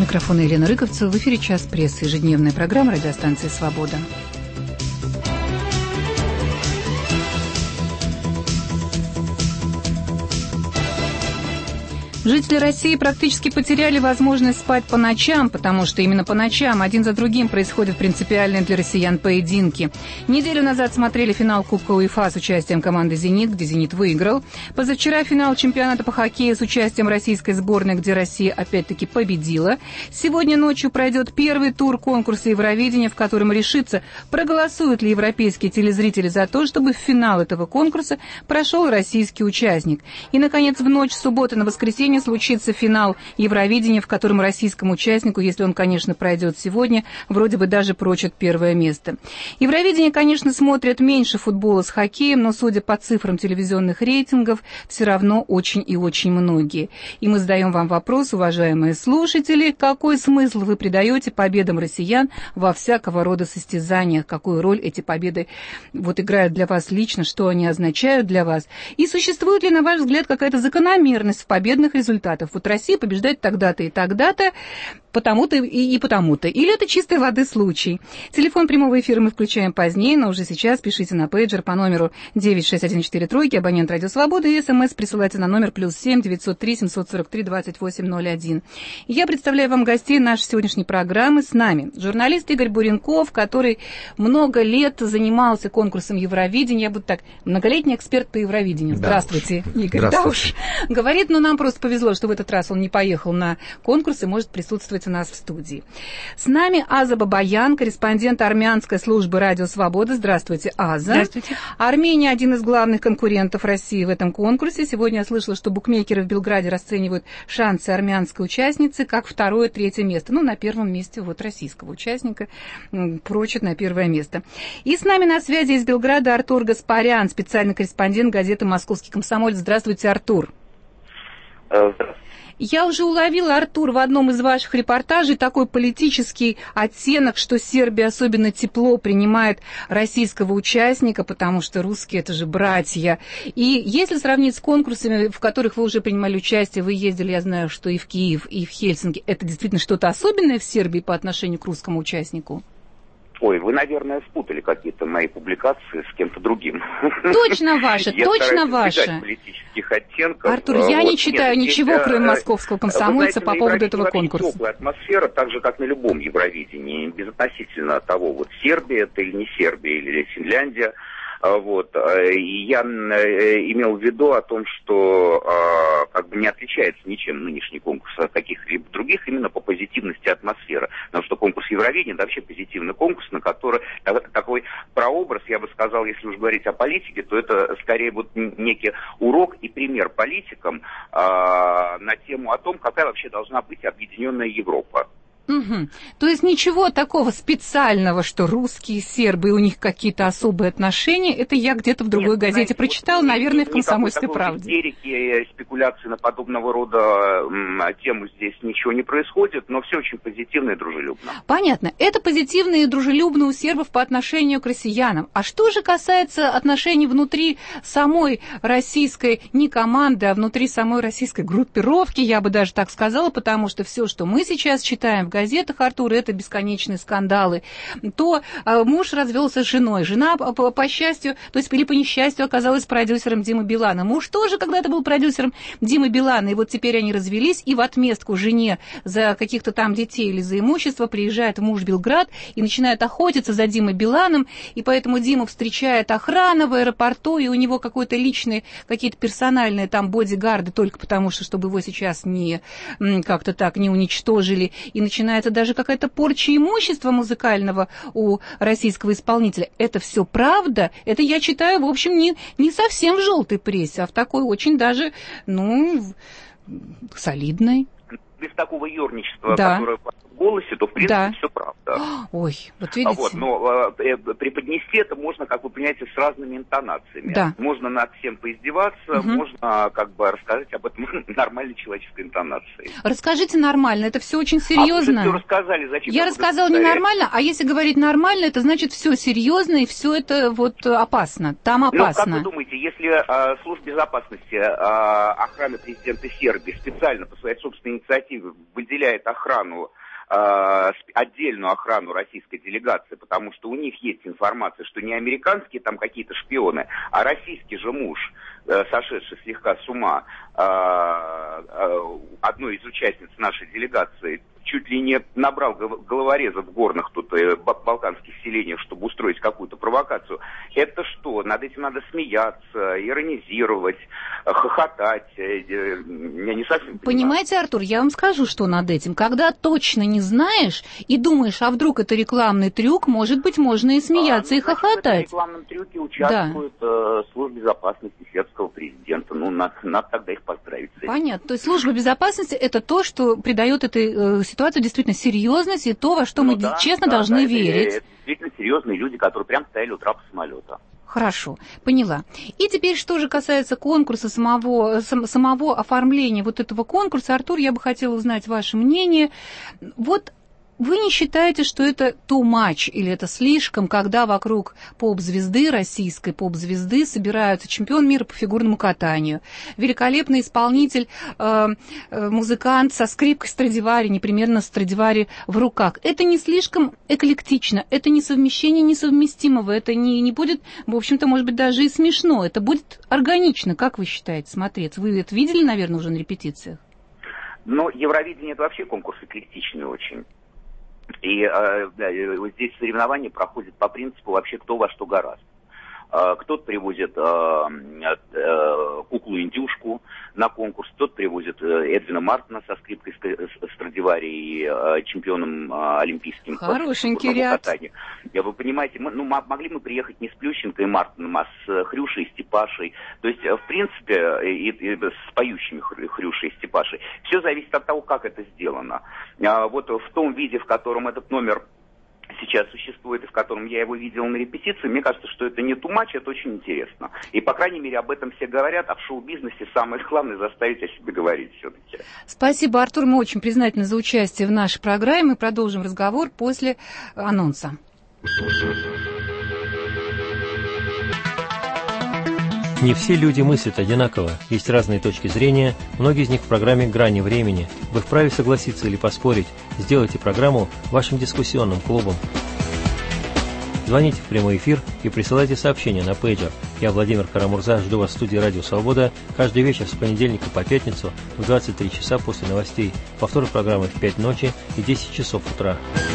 микрофона Елена Рыковцева. В эфире «Час прессы», ежедневная программа радиостанции «Свобода». Жители России практически потеряли возможность спать по ночам, потому что именно по ночам один за другим происходят принципиальные для россиян поединки. Неделю назад смотрели финал Кубка УЕФА с участием команды «Зенит», где «Зенит» выиграл. Позавчера финал чемпионата по хоккею с участием российской сборной, где Россия опять-таки победила. Сегодня ночью пройдет первый тур конкурса Евровидения, в котором решится, проголосуют ли европейские телезрители за то, чтобы в финал этого конкурса прошел российский участник. И, наконец, в ночь с субботы на воскресенье случится финал Евровидения, в котором российскому участнику, если он, конечно, пройдет сегодня, вроде бы даже прочат первое место. Евровидение, конечно, смотрят меньше футбола с хоккеем, но, судя по цифрам телевизионных рейтингов, все равно очень и очень многие. И мы задаем вам вопрос, уважаемые слушатели, какой смысл вы придаете победам россиян во всякого рода состязаниях, какую роль эти победы играют для вас лично, что они означают для вас, и существует ли, на ваш взгляд, какая-то закономерность в победных результатов. Вот Россия побеждает тогда-то и тогда-то, потому-то и потому-то. Или это чистой воды случай. Телефон прямого эфира мы включаем позднее, но уже сейчас пишите на пейджер по номеру 96143, абонент «Радио Свобода», и СМС присылайте на номер +7 903 743 2801. Я представляю вам гостей нашей сегодняшней программы. С нами журналист Игорь Буренков, который много лет занимался конкурсом Евровидения. Я буду так, многолетний эксперт по Евровидению. Да. Здравствуйте, Игорь. Здравствуйте. Да уж. Говорит, но нам просто повезло, что в этот раз он не поехал на конкурс и может присутствовать у нас в студии. С нами Аза Бабаян, корреспондент армянской службы «Радио Свобода». Здравствуйте, Аза. Здравствуйте. Армения – один из главных конкурентов России в этом конкурсе. Сегодня я слышала, что букмекеры в Белграде расценивают шансы армянской участницы как второе-третье место. На первом месте российского участника прочат на первое место. И с нами на связи из Белграда Артур Гаспарян, специальный корреспондент газеты «Московский комсомолец». Здравствуйте, Артур. Я уже уловила, Артур, в одном из ваших репортажей такой политический оттенок, что Сербия особенно тепло принимает российского участника, потому что русские – это же братья. И если сравнить с конкурсами, в которых вы уже принимали участие, вы ездили, я знаю, что и в Киев, и в Хельсинки, это действительно что-то особенное в Сербии по отношению к русскому участнику? Ой, вы, наверное, спутали какие-то мои публикации с кем-то другим. Точно ваши, точно ваши. Политических оттенков. Артур, я не читаю ничего, кроме московского комсомольца, по поводу этого конкурса. Теплая атмосфера, так же, как на любом Евровидении, безотносительно того, Сербия это или не Сербия, или Финляндия. И я имел в виду о том, что не отличается ничем нынешний конкурс от каких-либо других именно по позитивности атмосферы. Потому что конкурс Евровидения это вообще позитивный конкурс, на который такой прообраз, я бы сказал, если уж говорить о политике, то это скорее некий урок и пример политикам на тему о том, какая вообще должна быть объединенная Европа. Угу. То есть ничего такого специального, что русские, сербы, у них какие-то особые отношения, это я где-то в другой газете прочитала, наверное, в «Комсомольской правде». Истерики, спекуляции на подобного рода тему здесь ничего не происходит, но все очень позитивно и дружелюбно. Понятно. Это позитивно и дружелюбно у сербов по отношению к россиянам. А что же касается отношений внутри самой российской, не команды, а внутри самой российской группировки, я бы даже так сказала, потому что все, что мы сейчас читаем в газетах, Артур, это бесконечные скандалы. То муж развелся с женой, жена, по счастью, то есть или по несчастью, оказалась продюсером Димы Билана. Муж тоже когда-то был продюсером Димы Билана, и вот теперь они развелись, и в отместку жене за каких-то там детей или за имущество приезжает муж в Белград и начинает охотиться за Димой Биланом, и поэтому Диму встречает охрана в аэропорту, и у него какой-то личный, какие-то персональные там бодигарды, только потому что, чтобы его сейчас не как-то так не уничтожили, и начинается даже какая-то порча имущества музыкального у российского исполнителя. Это все правда? Это я читаю, в общем, не совсем в желтой прессе, а в такой очень даже, солидной. Без такого ерничества, да, которое голосе, то, в принципе, все правда. Ой, вот видите. Но преподнести это можно, как вы понимаете, с разными интонациями. Да. Можно над всем поиздеваться, можно как бы рассказать об этом нормальной человеческой интонации. Расскажите нормально, это все очень серьезно. А вы все рассказали, зачем? Я рассказала ненормально, а если говорить нормально, это значит все серьезно и все это вот опасно. Там опасно. Как вы думаете, если служба безопасности охраны президента Сербии специально по своей собственной инициативе выделяет охрану, отдельную охрану российской делегации, потому что у них есть информация, что не американские там какие-то шпионы, а российский же муж, сошедший слегка с ума, одной из участниц нашей делегации, чуть ли не набрал головорезов в горных тут балканских селениях, чтобы устроить какую-то провокацию. Это что? Над этим надо смеяться, иронизировать, хохотать. Я не совсем понимаю. Понимаете, Артур, я вам скажу, что над этим. Когда точно не знаешь и думаешь, а вдруг это рекламный трюк, может быть, можно и смеяться, и хохотать. В рекламном трюке участвует служба безопасности сербского президента. Надо тогда их поздравить с этим. Понятно. То есть служба безопасности – это то, что придает этой ситуации действительно серьезность и то, во что мы честно должны верить. Это действительно серьезные люди, которые прям стояли у трапа самолета. Хорошо, поняла. И теперь, что же касается конкурса, самого оформления вот этого конкурса, Артур, я бы хотела узнать ваше мнение. Вот вы не считаете, что это too much, или это слишком, когда вокруг поп-звезды, российской поп-звезды, собираются чемпион мира по фигурному катанию, великолепный исполнитель, музыкант со скрипкой Страдивари, непременно Страдивари в руках. Это не слишком эклектично, это не совмещение несовместимого, это не будет, в общем-то, может быть, даже и смешно, это будет органично, как вы считаете, смотреться? Вы это видели, наверное, уже на репетициях? Но Евровидение – это вообще конкурс эклектичный очень. И здесь соревнования проходят по принципу вообще кто во что гораст. Кто-то привозит куклу-индюшку на конкурс, кто-то привозит Эдвина Мартина со скрипкой Страдивари и чемпионом олимпийским. Хорошенький ряд. Вы понимаете, могли мы приехать не с Плющенко и Мартином, а с Хрюшей и Степашей. То есть, в принципе, и с поющими Хрюшей и Степашей. Все зависит от того, как это сделано. Вот в том виде, в котором этот номер сейчас существует и в котором я его видел на репетиции, мне кажется, что это не too much, это очень интересно. И, по крайней мере, об этом все говорят, а в шоу-бизнесе самое главное заставить о себе говорить все-таки. Спасибо, Артур, мы очень признательны за участие в нашей программе. Мы продолжим разговор после анонса. Не все люди мыслят одинаково, есть разные точки зрения, многие из них в программе «Грани времени». Вы вправе согласиться или поспорить, сделайте программу вашим дискуссионным клубом. Звоните в прямой эфир и присылайте сообщения на пейджер. Я, Владимир Карамурза, жду вас в студии «Радио Свобода» каждый вечер с понедельника по пятницу в 23 часа после новостей, повтор программы в 5 ночи и 10 часов утра.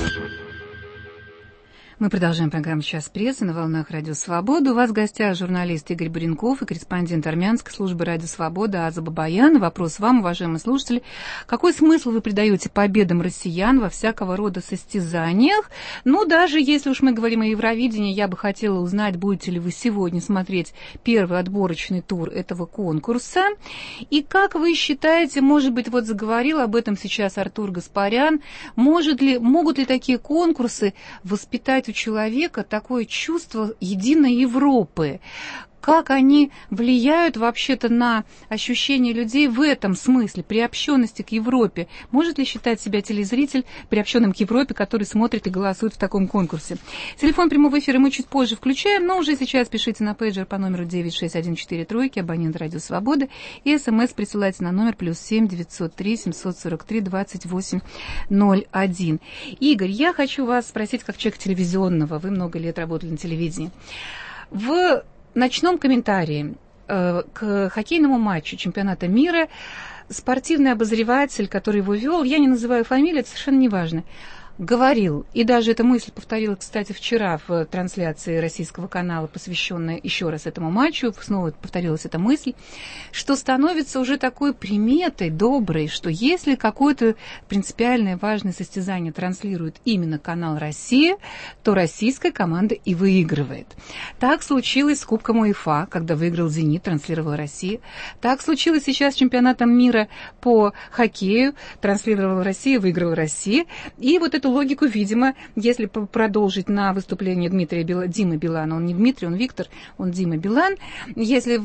Мы продолжаем программу «Час прессы» на волнах «Радио Свобода». У вас в гостях журналист Игорь Буренков и корреспондент армянской службы «Радио Свобода» Аза Бабаян. Вопрос вам, уважаемые слушатели. Какой смысл вы придаете победам россиян во всякого рода состязаниях? Даже если уж мы говорим о Евровидении, я бы хотела узнать, будете ли вы сегодня смотреть первый отборочный тур этого конкурса. И как вы считаете, может быть, вот заговорил об этом сейчас Артур Гаспарян, могут ли такие конкурсы воспитать у человека такое чувство единой Европы? Как они влияют вообще-то на ощущение людей в этом смысле, приобщенности к Европе? Может ли считать себя телезритель приобщенным к Европе, который смотрит и голосует в таком конкурсе? Телефон прямого эфира мы чуть позже включаем, но уже сейчас пишите на пейджер по номеру 96143, абонент «Радио Свобода», и СМС присылайте на номер +7 903 743 2801. Игорь, я хочу вас спросить, как человек телевизионного, вы много лет работали на телевидении. В ночном комментарии к хоккейному матчу чемпионата мира спортивный обозреватель, который его вел, я не называю фамилию, это совершенно не важно, говорил, и даже эта мысль повторила, кстати, вчера в трансляции российского канала, посвященной еще раз этому матчу, снова повторилась эта мысль, что становится уже такой приметой доброй, что если какое-то принципиальное важное состязание транслирует именно канал «Россия», то российская команда и выигрывает. Так случилось с Кубком УЕФА, когда выиграл «Зенит», транслировала Россия. Так случилось сейчас с чемпионатом мира по хоккею, транслировала Россия, выиграла Россия. И вот эту логику, видимо, если продолжить на выступление Димы Билана, он не Дмитрий, он Виктор, он Дима Билан, если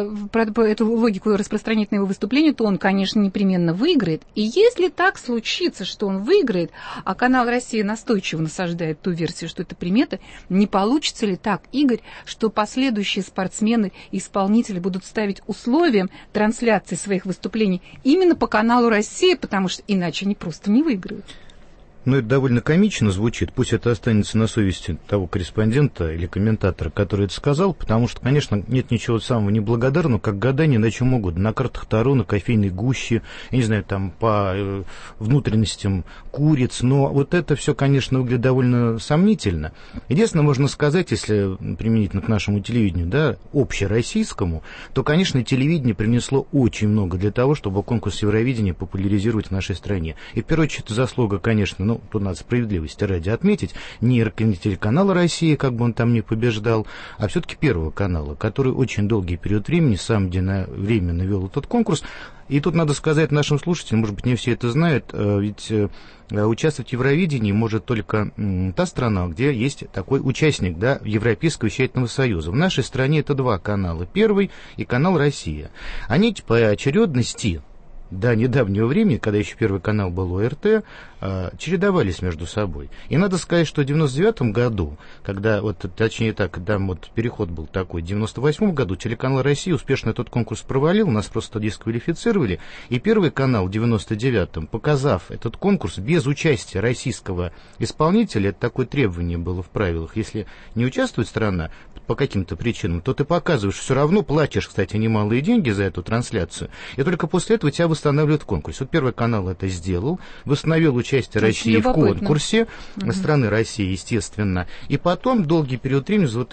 эту логику распространить на его выступление, то он, конечно, непременно выиграет. И если так случится, что он выиграет, а канал «Россия» настойчиво насаждает ту версию, что это примета, не получится ли так, Игорь, что последующие спортсмены и исполнители будут ставить условием трансляции своих выступлений именно по каналу «Россия», потому что иначе они просто не выиграют? Ну, это довольно комично звучит. Пусть это останется на совести того корреспондента или комментатора, который это сказал, потому что, конечно, нет ничего самого неблагодарного, как гадание на чем угодно. На картах Таро, на кофейной гуще, я не знаю, там, по внутренностям куриц. Но вот это все, конечно, выглядит довольно сомнительно. Единственное, можно сказать, если применительно к нашему телевидению, да, общероссийскому, то, конечно, телевидение принесло очень много для того, чтобы конкурс Евровидения популяризировать в нашей стране. И, в первую очередь, заслуга, конечно, тут надо справедливости ради отметить, не телеканала «Россия», как бы он там ни побеждал, а все-таки Первого канала, который очень долгий период времени сам временно вел этот конкурс. И тут надо сказать нашим слушателям, может быть, не все это знают, ведь участвовать в Евровидении может только та страна, где есть такой участник, да, Европейского вещательного союза. В нашей стране это два канала, Первый и канал «Россия». Они по очередности до недавнего времени, когда еще Первый канал был ОРТ, чередовались между собой. И надо сказать, что в 99 году, когда, вот, точнее так, когда вот переход был такой, в 98 году телеканал «Россия» успешно этот конкурс провалил, нас просто дисквалифицировали, и Первый канал в 99-м, показав этот конкурс без участия российского исполнителя, это такое требование было в правилах, если не участвует страна по каким-то причинам, то ты показываешь, все равно платишь, кстати, немалые деньги за эту трансляцию, и только после этого тебя восстанавливают конкурс. Вот Первый канал это сделал, восстановил участие России в конкурсе, страны России, естественно, и потом долгий период времени с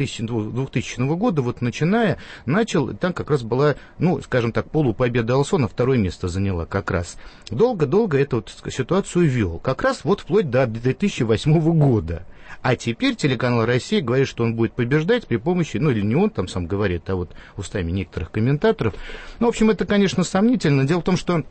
2000 года, вот начал, там как раз была, ну, скажем так, полупобеда Алсона, второе место заняла как раз. Долго эту вот ситуацию вел, как раз вот вплоть до 2008 года. А теперь телеканал «Россия» говорит, что он будет побеждать при помощи, ну или не он там сам говорит, а вот устами некоторых комментаторов. Ну, в общем, это, конечно, сомнительно. Дело в том, что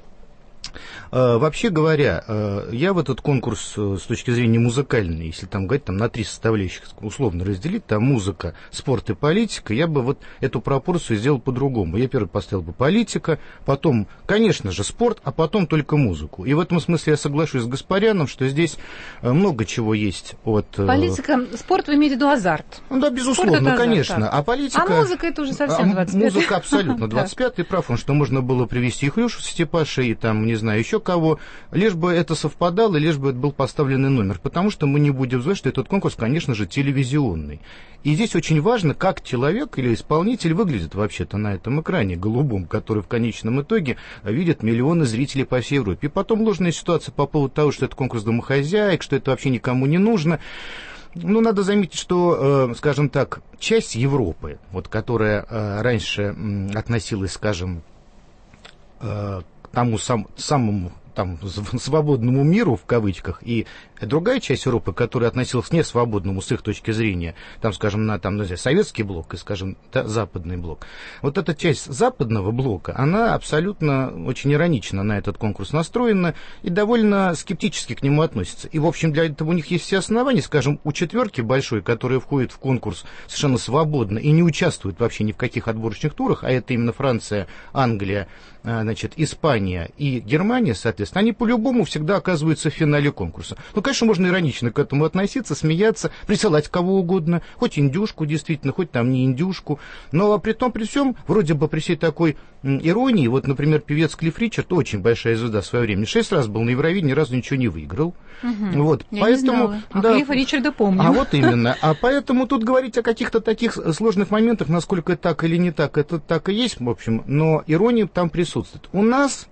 вообще говоря, я в этот конкурс с точки зрения музыкальной, если там говорить там, на три составляющих условно разделить, там музыка, спорт и политика, я бы вот эту пропорцию сделал по-другому. Я первый поставил бы политика, потом, конечно же, спорт, а потом только музыку. И в этом смысле я соглашусь с Гаспаряном, что здесь много чего есть от... Политика, спорт, вы имеете в виду азарт? Ну да, безусловно, конечно. Азарт, а политика... А музыка это уже совсем 25-й. Музыка абсолютно 25-й, прав он, что можно было привести и Хрюшу Степаши, и там, не знаю, еще кого, лишь бы это совпадало, лишь бы это был поставленный номер, потому что мы не будем знать, что этот конкурс, конечно же, телевизионный. И здесь очень важно, как человек или исполнитель выглядит вообще-то на этом экране голубом, который в конечном итоге видят миллионы зрителей по всей Европе. И потом ложная ситуация по поводу того, что это конкурс домохозяек, что это вообще никому не нужно. Ну, надо заметить, что, скажем так, часть Европы, вот, которая раньше относилась, скажем, к тому самому там, свободному миру, в кавычках, и другая часть Европы, которая относилась к несвободному с их точки зрения, там, скажем, на там, советский блок и, скажем, западный блок. Вот эта часть западного блока, она абсолютно очень иронично на этот конкурс настроена и довольно скептически к нему относится. И, в общем, для этого у них есть все основания, скажем, у четверки большой, которая входит в конкурс совершенно свободно и не участвует вообще ни в каких отборочных турах, а это именно Франция, Англия, значит, Испания и Германия, соответственно, они по-любому всегда оказываются в финале конкурса. Ну, конечно, можно иронично к этому относиться, смеяться, присылать кого угодно, хоть индюшку, действительно, хоть там не индюшку, но при том, при всем, вроде бы при всей такой иронии, вот, например, певец Клифф Ричард, очень большая звезда в свое время, 6 раз был на Евровидении, ни разу ничего не выиграл. Угу. Вот, я поэтому, не знала. Клиффа Ричарда помню. А вот именно. А поэтому тут говорить о каких-то таких сложных моментах, насколько это так или не так, это так и есть, в общем, но ирония там присутствует. У нас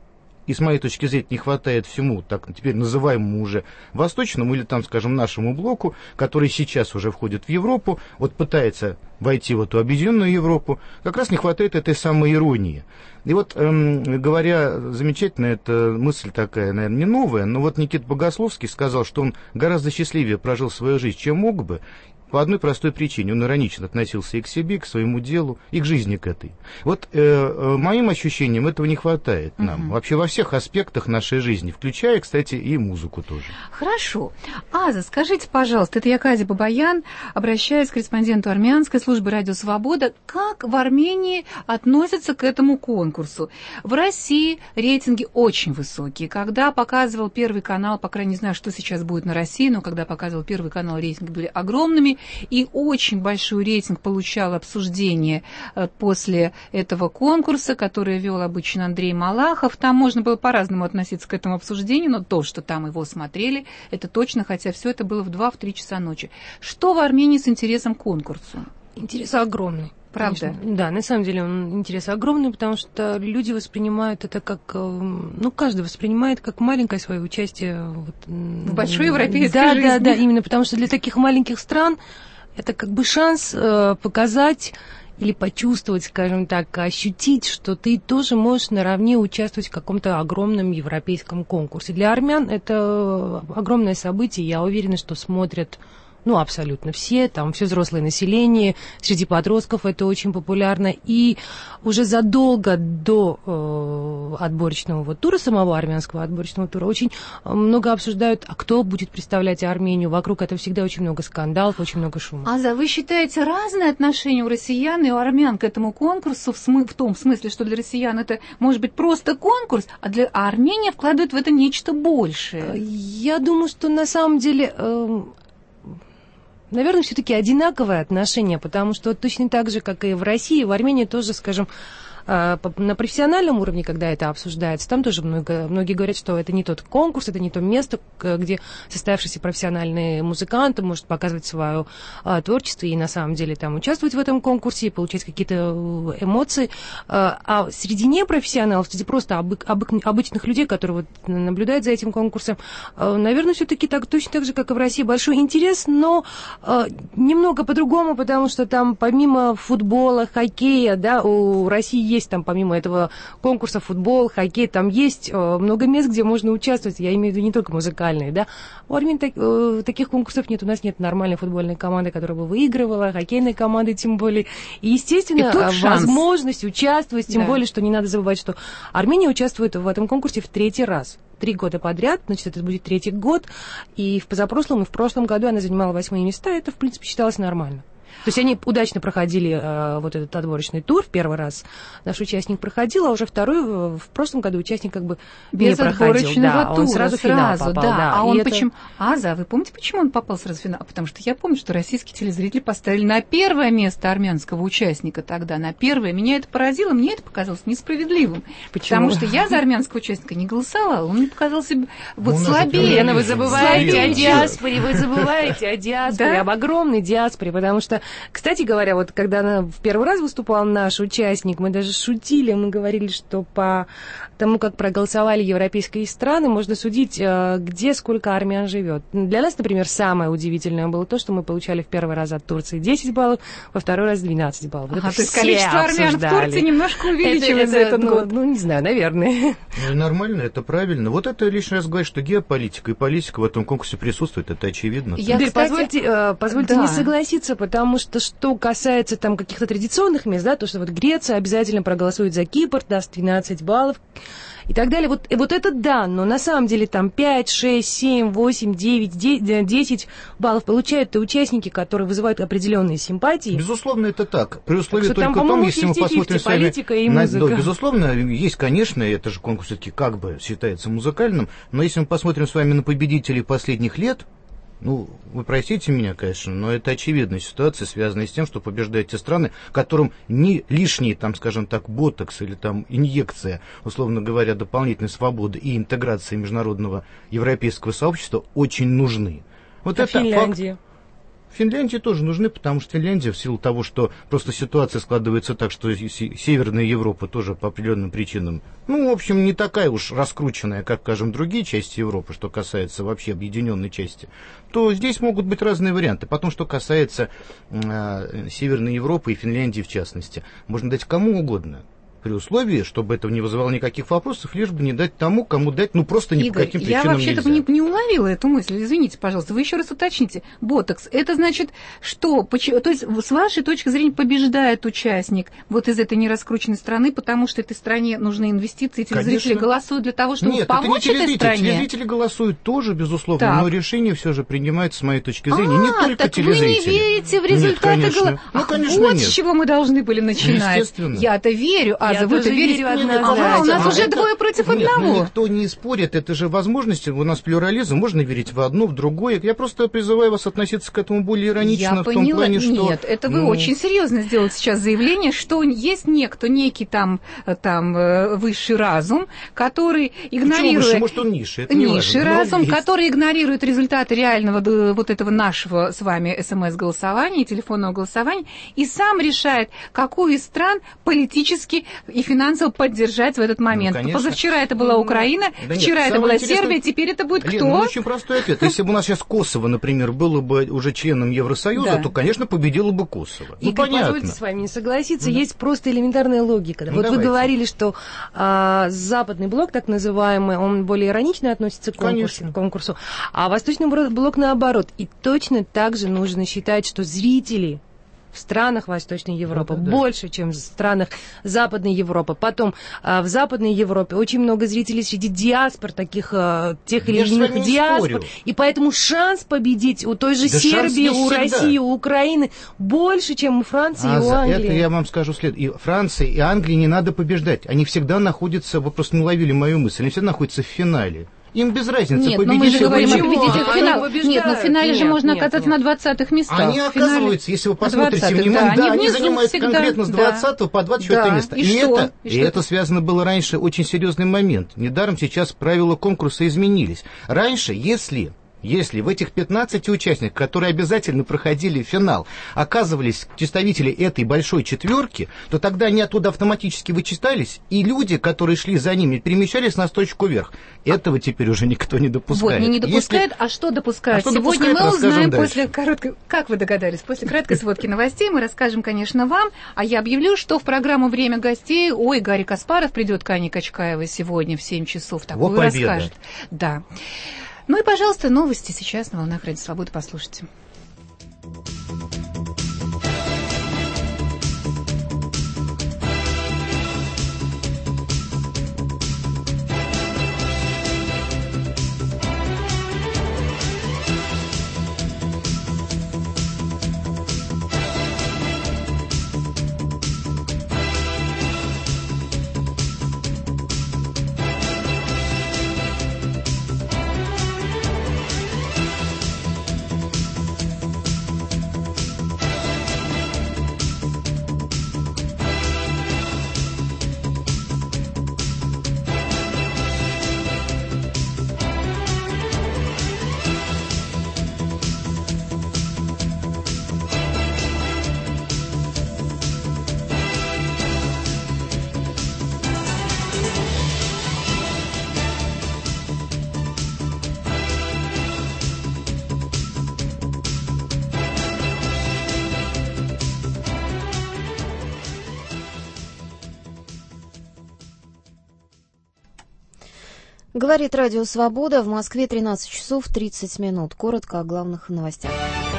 и с моей точки зрения не хватает всему, так теперь называемому уже восточному или там, скажем, нашему блоку, который сейчас уже входит в Европу, вот пытается войти в эту объединенную Европу, как раз не хватает этой самой иронии. И вот, говоря, замечательно, эта мысль такая, наверное, не новая, но вот Никита Богословский сказал, что он гораздо счастливее прожил свою жизнь, чем мог бы, по одной простой причине. Он иронично относился и к себе, и к своему делу, и к жизни к этой. Вот моим ощущениям этого не хватает нам. Вообще во всех аспектах нашей жизни, включая, кстати, и музыку тоже. Хорошо. Аза, скажите, пожалуйста, это я, Казя Бабаян, обращаюсь к корреспонденту армянской службы «Радио Свобода». Как в Армении относятся к этому конкурсу? В России рейтинги очень высокие. Когда показывал Первый канал, по крайней мере, не знаю, что сейчас будет на России, но когда показывал Первый канал, рейтинги были огромными. И очень большой рейтинг получал обсуждение после этого конкурса, который вел обычно Андрей Малахов. Там можно было по-разному относиться к этому обсуждению, но то, что там его смотрели, это точно, хотя все это было в 2-3 часа ночи. Что в Армении с интересом к конкурсу? Интерес огромный. Правда? Конечно. Да, на самом деле интерес огромный, потому что люди воспринимают это как, каждый воспринимает как маленькое свое участие. В большой европейской жизни. Да, именно потому что для таких маленьких стран это как бы шанс показать или почувствовать, скажем так, ощутить, что ты тоже можешь наравне участвовать в каком-то огромном европейском конкурсе. Для армян это огромное событие, я уверена, что смотрят абсолютно все, там все взрослое население, среди подростков это очень популярно. И уже задолго до отборочного тура, самого армянского отборочного тура, очень много обсуждают, кто будет представлять Армению. Вокруг этого всегда очень много скандалов, очень много шума. Аза, вы считаете разное отношение у россиян и у армян к этому конкурсу в том смысле, что для россиян это может быть просто конкурс, а Армения вкладывает в это нечто большее? Я думаю, что на самом деле... Наверное, все-таки одинаковое отношение, потому что точно так же, как и в России, в Армении тоже, скажем, на профессиональном уровне, когда это обсуждается, там тоже многие говорят, что это не тот конкурс, это не то место, где состоявшийся профессиональный музыкант может показывать свое творчество и на самом деле там участвовать в этом конкурсе и получать какие-то эмоции. А среди непрофессионалов, среди просто обычных людей, которые наблюдают за этим конкурсом, наверное, все-таки точно так же, как и в России, большой интерес, но немного по-другому, потому что там помимо футбола, хоккея, да, у России есть там помимо этого конкурса футбол, хоккей, там есть много мест, где можно участвовать, я имею в виду не только музыкальные, да. У Армении таких конкурсов нет, у нас нет нормальной футбольной команды, которая бы выигрывала, хоккейной команды тем более. И, естественно, возможность участвовать, тем более, что не надо забывать, что Армения участвует в этом конкурсе в 3-й раз. 3 года подряд, значит, это будет 3-й год, и в позапрошлом, и в прошлом году она занимала 8-е места, это, в принципе, считалось нормально. То есть они удачно проходили этот отборочный тур. В первый раз наш участник проходил, а уже второй в прошлом году участник как бы без не проходил. Да, тура, он сразу в финал попал. Да. А он почему? Аза, вы помните, почему он попал сразу в финал? Потому что я помню, что российские телезрители поставили на первое место армянского участника тогда, на первое. Меня это поразило, мне это показалось несправедливым. Почему? Потому что я за армянского участника не голосовала, он мне показался слабее. Но вы забываете о диаспоре, об огромной диаспоре, потому что, кстати говоря, когда она в первый раз выступал наш участник, мы даже шутили, мы говорили, что по тому, как проголосовали европейские страны, можно судить, где сколько армян живет. Для нас, например, самое удивительное было то, что мы получали в первый раз от Турции 10 баллов, во второй раз 12 баллов. То есть количество армян в Турции немножко увеличилось за этот год. Не знаю, наверное. Нормально, это правильно. Вот это лишний раз говорит, что геополитика и политика в этом конкурсе присутствует, это очевидно. Позвольте не согласиться, потому что касается там каких-то традиционных мест, да, то, что Греция обязательно проголосует за Кипр, даст 12 баллов и так далее. Вот это да, но на самом деле там 5, 6, 7, 8, 9, 10 баллов получают участники, которые вызывают определенные симпатии. Безусловно, это так. При условии только том, если мы посмотрим с вами... политика и музыка. Безусловно, есть, конечно, это же конкурс все-таки как бы считается музыкальным, но если мы посмотрим с вами на победителей последних лет, вы простите меня, конечно, но это очевидная ситуация, связанная с тем, что побеждают те страны, которым не лишние, там, скажем так, ботокс или там инъекция, условно говоря, дополнительной свободы и интеграции международного европейского сообщества очень нужны. Вот это Финляндия. Финляндии тоже нужны, потому что Финляндия, в силу того, что просто ситуация складывается так, что Северная Европа тоже по определенным причинам, в общем, не такая уж раскрученная, как, скажем, другие части Европы, что касается вообще объединенной части, то здесь могут быть разные варианты. Потом, что касается Северной Европы и Финляндии в частности, можно дать кому угодно, при условии, чтобы это не вызывало никаких вопросов, лишь бы не дать тому, кому дать, просто ни по каким причинам нельзя. Я вообще-то не уловила эту мысль, извините, пожалуйста, вы еще раз уточните. Ботокс, это значит что? То есть, с вашей точки зрения, побеждает участник вот из этой нераскрученной страны, потому что этой стране нужны инвестиции, телезрители голосуют для того, чтобы помочь этой стране? Телезрители голосуют тоже, безусловно, но решение все же принимается, с моей точки зрения, не только так телезрители. Вы не верите в результаты голосования? Вот с чего мы должны были начинать. Естественно. Я-то верю, я тоже верю однозначно. У нас уже двое против одного. Никто не спорит, это же возможности, у нас плюрализм, можно верить в одно, в другое. Я просто призываю вас относиться к этому более иронично, в том плане, что... Нет, это вы очень серьезно сделали сейчас заявление, что есть некий там высший разум, который игнорирует... Может, он низший, это низший разум, который игнорирует результаты реального вот этого нашего с вами СМС-голосования, телефонного голосования, и сам решает, какую из стран политически и финансово поддержать в этот момент. Позавчера это была Украина, вчера это была Сербия, теперь это будет кто? Очень простой ответ. Если бы у нас сейчас Косово, например, было бы уже членом Евросоюза, то, конечно, победило бы Косово. Игорь, позвольте с вами не согласиться, есть просто элементарная логика. Вот вы говорили, что Западный блок, так называемый, он более иронично относится к конкурсу, а Восточный блок наоборот. И точно так же нужно считать, что зрители в странах Восточной Европы больше, чем в странах Западной Европы. Потом в Западной Европе очень много зрителей среди диаспор, тех или иных диаспор. И поэтому шанс победить у той же Сербии, у России, у Украины больше, чем у Франции и у Англии. Это я вам скажу и Франции, и Англии не надо побеждать. Они всегда находятся, вы просто не уловили мою мысль, они всегда находятся в финале. Им без разницы, победить. Мы же говорим о победителях финала. Нет, но в финале же можно оказаться на 20-х местах. Они оказываются, если вы посмотрите внимательно, они занимают конкретно с 20 по 24 место. И это связано было раньше, очень серьезный момент. Недаром сейчас правила конкурса изменились. Раньше, если в этих 15 участников, которые обязательно проходили финал, оказывались представители этой большой четверки, то тогда они оттуда автоматически вычитались, и люди, которые шли за ними, перемещались на строчку вверх. Этого теперь уже никто не допускает. Вот, не допускает, а что допускает? Сегодня мы узнаем после короткой... Как вы догадались? После краткой сводки новостей мы расскажем, конечно, вам, а я объявлю, что в программу «Время гостей» Гарри Каспаров придет к Ане Качкаевой сегодня в 7 часов. Такую расскажет. Да. Ну и, пожалуйста, новости сейчас на волнах Радио Свобода. Послушайте. Говорит Радио Свобода. В Москве 13 часов 30 минут. Коротко о главных новостях.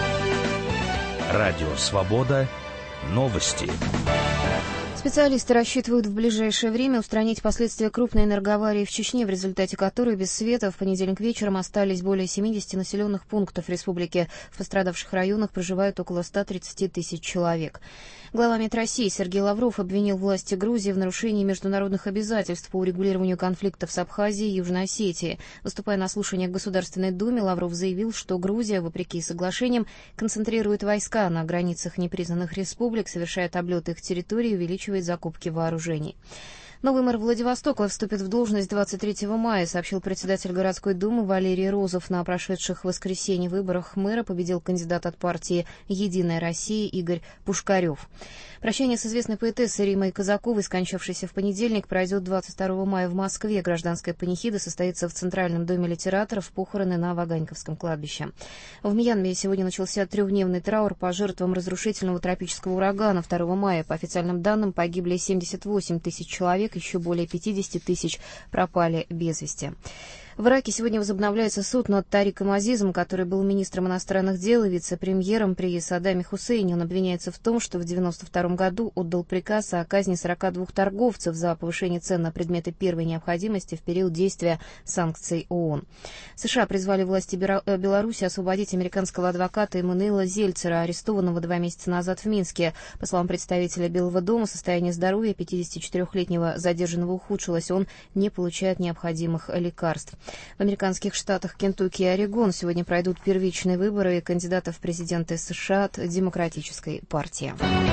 Радио Свобода. Новости. Специалисты рассчитывают в ближайшее время устранить последствия крупной энергоаварии в Чечне, в результате которой без света в понедельник вечером остались более 70 населенных пунктов республики. В пострадавших районах проживают около 130 тысяч человек. Глава МИД России Сергей Лавров обвинил власти Грузии в нарушении международных обязательств по урегулированию конфликтов с Абхазией и Южной Осетией. Выступая на слушаниях в Государственной Думе, Лавров заявил, что Грузия, вопреки соглашениям, концентрирует войска на границах непризнанных республик, совершает облеты их территории и увеличивает закупки вооружений. Новый мэр Владивостока вступит в должность 23 мая, сообщил председатель городской думы Валерий Розов. На прошедших в воскресенье выборах мэра победил кандидат от партии «Единая Россия» Игорь Пушкарев. Прощание с известной поэтессой Риммой Казаковой, скончавшейся в понедельник, пройдет 22 мая в Москве. Гражданская панихида состоится в Центральном доме литераторов, похороны на Ваганьковском кладбище. В Мьянме сегодня начался трехдневный траур по жертвам разрушительного тропического урагана. 2 мая, по официальным данным, погибли 78 тысяч человек, еще более 50 тысяч пропали без вести. В Ираке сегодня возобновляется суд над Тариком Азизом, который был министром иностранных дел и вице-премьером при Саддаме Хусейне. Он обвиняется в том, что в 1992 году отдал приказ о казни 42 торговцев за повышение цен на предметы первой необходимости в период действия санкций ООН. США призвали власти Беларуси освободить американского адвоката Эммануэла Зельцера, арестованного 2 месяца назад в Минске. По словам представителя Белого дома, состояние здоровья 54-летнего задержанного ухудшилось, он не получает необходимых лекарств. В американских штатах Кентукки и Орегон сегодня пройдут первичные выборы кандидатов в президенты США от Демократической партии.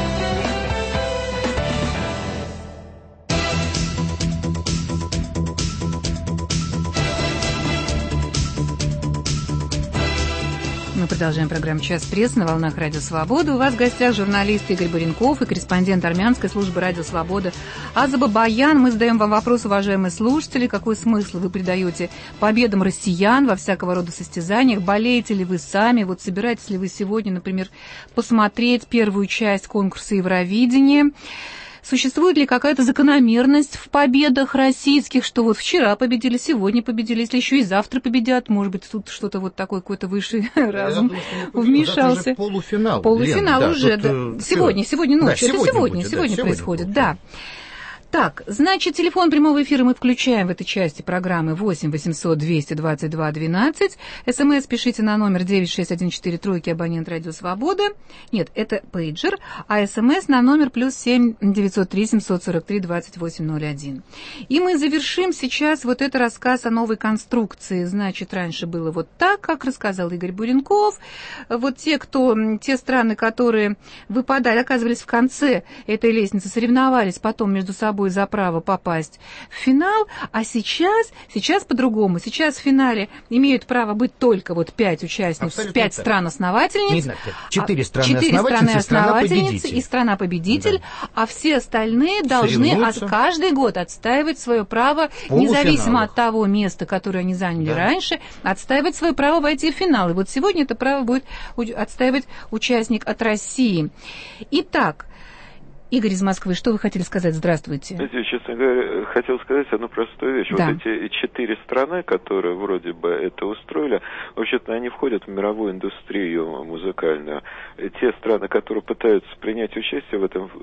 Мы продолжаем программу «Час пресс» на волнах Радио Свобода. У вас в гостях журналист Игорь Буренков и корреспондент армянской службы Радио Свобода Азаба Баян. Мы задаем вам вопрос, уважаемые слушатели, какой смысл вы придаете победам россиян во всякого рода состязаниях? Болеете ли вы сами? Вот собираетесь ли вы сегодня, например, посмотреть первую часть конкурса Евровидения? Существует ли какая-то закономерность в победах российских, что вот вчера победили, сегодня победили, если еще и завтра победят, может быть, тут что-то вот такой какой-то высший разум вмешался. Это полуфинал. Полуфинал Лен, уже, да. Сегодня ночью. Да, Это сегодня происходит, да. Так, значит, телефон прямого эфира мы включаем в этой части программы 8 800 222 12. СМС пишите на номер 9614, абонент Радио Свобода. Нет, это пейджер, а СМС на номер +7 903 743 2801. И мы завершим сейчас вот этот рассказ о новой конструкции. Значит, раньше было вот так, как рассказал Игорь Буренков. Вот те страны, которые выпадали, оказывались в конце этой лестницы, соревновались потом между собой за право попасть в финал, а сейчас по-другому. Сейчас в финале имеют право быть только вот 5 участниц, 5 стран-основательниц, 4 страны-основательницы и страна-победитель, да. А все остальные должны каждый год отстаивать свое право, независимо от того места, которое они заняли раньше, отстаивать свое право войти в финал. И вот сегодня это право будет отстаивать участник от России. Итак, Игорь из Москвы, что вы хотели сказать? Здравствуйте. Знаете, честно говоря, хотел сказать одну простую вещь. Да. Вот эти 4 страны, которые вроде бы это устроили, вообще-то они входят в мировую индустрию музыкальную. Те страны, которые пытаются принять участие в этом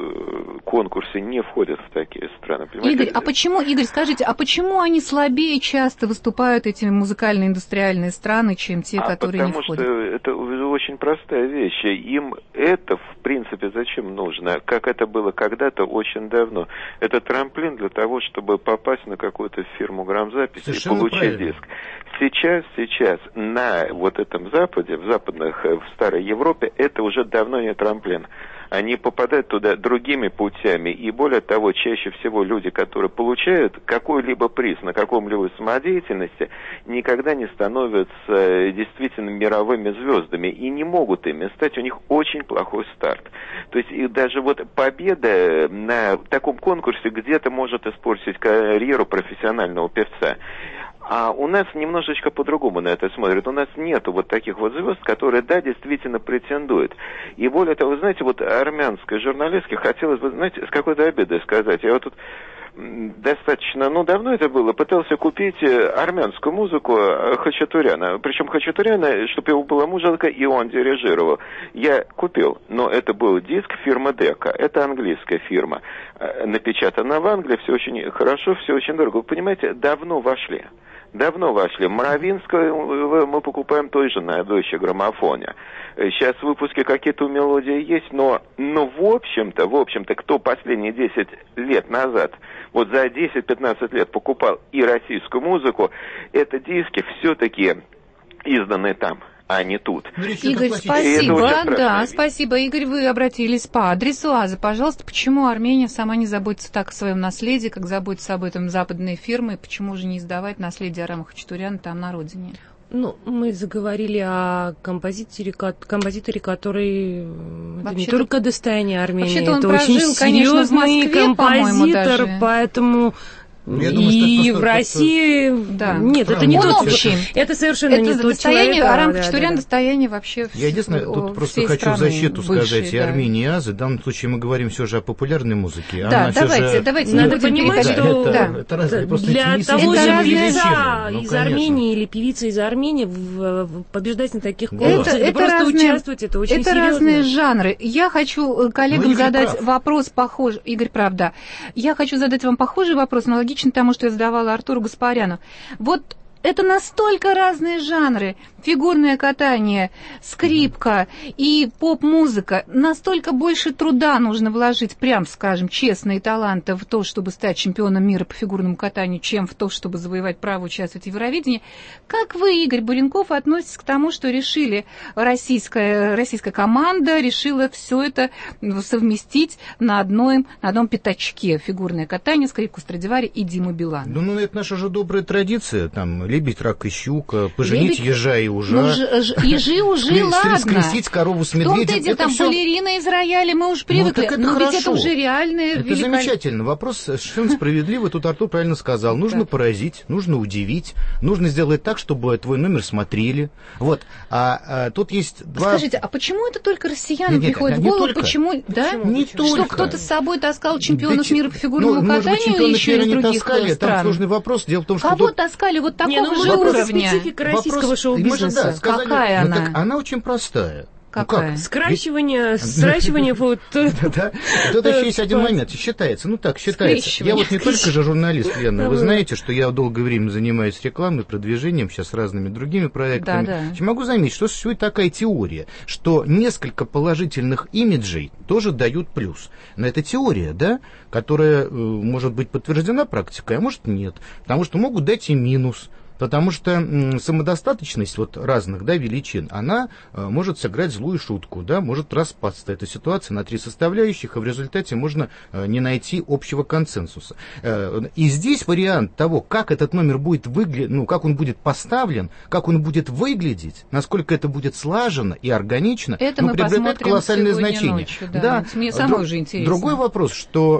конкурсе, не входят в такие страны. Понимаете? Игорь, скажите, а почему они слабее часто выступают, эти музыкальные индустриальные страны, чем те, которые не входят? Потому что это очень простая вещь. Им это, в принципе, зачем нужно? Как это было когда-то очень давно. Это трамплин для того, чтобы попасть на какую-то фирму грамзаписи совершенно и получить правильно. Диск. Сейчас на вот этом Западе, в старой Европе, это уже давно не трамплин. Они попадают туда другими путями, и более того, чаще всего люди, которые получают какой-либо приз на каком-либо самодеятельности, никогда не становятся действительно мировыми звездами и не могут ими стать, у них очень плохой старт. То есть и даже вот победа на таком конкурсе где-то может испортить карьеру профессионального певца. А у нас немножечко по-другому на это смотрят. У нас нету вот таких вот звезд, которые, да, действительно претендуют. И более того, знаете, вот армянской журналистке хотелось бы, знаете, с какой-то обидой сказать. Я вот тут достаточно, давно это было, пытался купить армянскую музыку Хачатуряна. Причем Хачатуряна, чтобы его была музыка, и он дирижировал. Я купил, но это был диск фирмы Дека. Это английская фирма. Напечатано в Англии, все очень хорошо, все очень дорого. Вы понимаете, давно вошли. Моровинскую мы покупаем тоже на Deutsche Grammophone. Сейчас в выпуске какие-то мелодии есть, но в общем-то, кто последние 10 лет назад, вот за 10-15 лет покупал и российскую музыку, это диски все-таки изданы там. а не тут. Игорь, спасибо. Да, спасибо. Игорь, вы обратились по адресу АЗа. Пожалуйста, почему Армения сама не заботится так о своем наследии, как заботятся об этом западные фирмы? Почему же не издавать наследие Арама Хачатуряна там на родине? Ну, мы заговорили о композиторе, который это не только достояние Армении, это очень серьезный композитор, поэтому... И в России... Да. Нет, это не тот человек. Это совершенно не тот человек. Арам Хачатурян достояние вообще Я единственное, тут просто хочу в защиту сказать и Армении, и Азы. В данном случае мы говорим все же о популярной музыке. Да, давайте. Надо понимать, что для того же певца из Армении или певицы из Армении побеждать на таких конкурсах, это просто участвовать, это очень серьезно. Это разные жанры. Я хочу коллегам задать вопрос похожий. Игорь прав, да. Я хочу задать вам похожий вопрос, аналогичный тому, что я задавала Артуру Гаспаряну. Вот это настолько разные жанры. Фигурное катание, скрипка и поп-музыка. Настолько больше труда нужно вложить, прям скажем, честно и таланта в то, чтобы стать чемпионом мира по фигурному катанию, чем в то, чтобы завоевать право участвовать в Евровидении. Как вы, Игорь Буренков, относитесь к тому, что решили российская команда решила все это совместить на одном пятачке? Фигурное катание, скрипку Страдивари и Диму Билана. Ну, это наша же добрая традиция. Там лебедь, рак и щука, поженить ежа и ужа. Ежи, ужи, ладно. Скрестить корову с медведем. Это там балерина из рояля, мы уже привыкли. Но ведь это уже реальное это замечательно. Вопрос совершенно справедливый. Тут Артур правильно сказал. Нужно поразить, нужно удивить, нужно сделать так, чтобы твой номер смотрели. Вот. А тут есть два... Скажите, а почему это только россиянам приходит в голову? Почему? Да? Не только. Что кто-то с собой таскал чемпионов мира по фигурному катанию или еще из других стран? Там сложный вопрос. Дело в том, что... Кого таскали вот такого же уровня? Специфика российского шоу-бизнеса. Какая она? Она очень простая. Какая? Сращивание вот... Да, тут еще есть один момент. Считается, считается. Я вот не только же журналист, Лена, вы знаете, что я долгое время занимаюсь рекламой, продвижением, сейчас разными другими проектами. Да. Могу заметить, что существует такая теория, что несколько положительных имиджей тоже дают плюс. Но это теория, да, которая может быть подтверждена практикой, а может нет. Потому что могут дать и минус. Потому что самодостаточность вот разных величин, она может сыграть злую шутку, может распасться эта ситуация на 3 составляющих, и в результате можно не найти общего консенсуса. И здесь вариант того, как этот номер будет выглядеть, как он будет поставлен, как он будет выглядеть, насколько это будет слаженно и органично, это приобретает колоссальное значение. Ночью, да. Мне самой уже интересно. Другой вопрос,